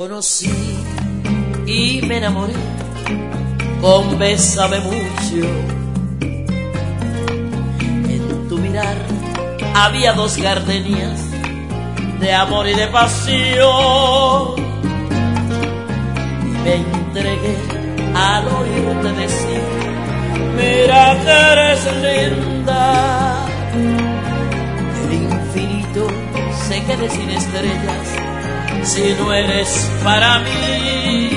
conocí y me enamoré con Bésame mucho. En tu mirar había dos gardenias de amor y de pasión, y me entregué al oírte decir: mira que eres linda. El infinito se quede sin estrellas si no eres para mí.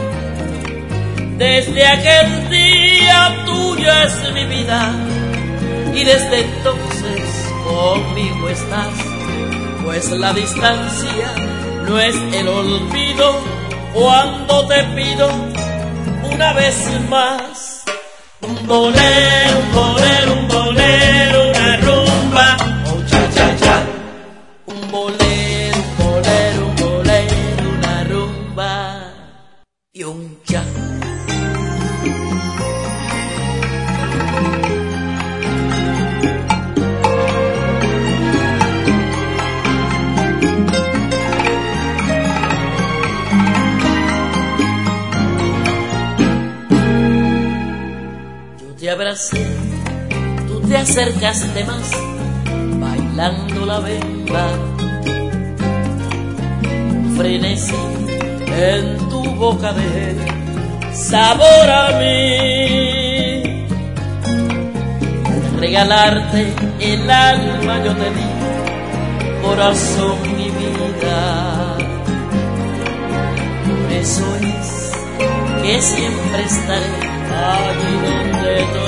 Desde aquel día tuya es mi vida, y desde entonces conmigo estás, pues la distancia no es el olvido cuando te pido una vez más un bolero, un bolero, un bolero, una rumba, oh cha cha cha. Un bolero, un bolero, un bolero, una rumba y un cha. Te abracé, tú te acercaste más, bailando la bemba. Un frenesí en tu boca de sabor a mí. Al regalarte el alma yo te di, corazón, mi vida. Por eso es que siempre estaré allí donde tú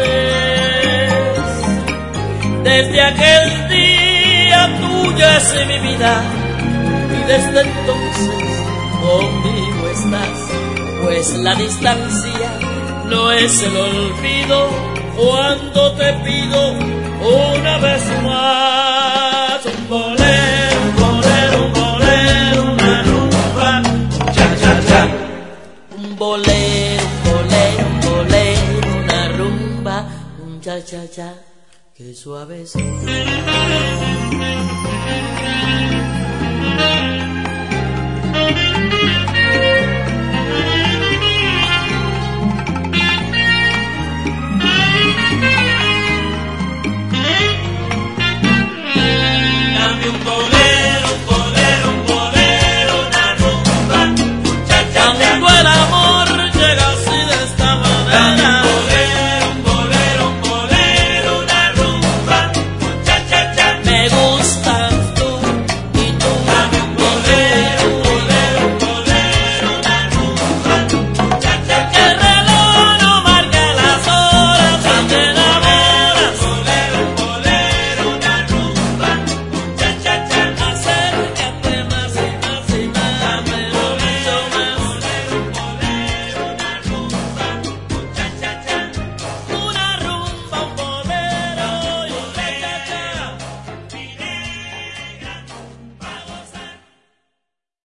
estés. Desde aquel día tuya es mi vida, y desde entonces conmigo estás, pues la distancia no es el olvido cuando te pido una vez más un bolero, un bolero, un bolero, una rumba, cha cha cha. Un bolero, cha cha cha, que suave es.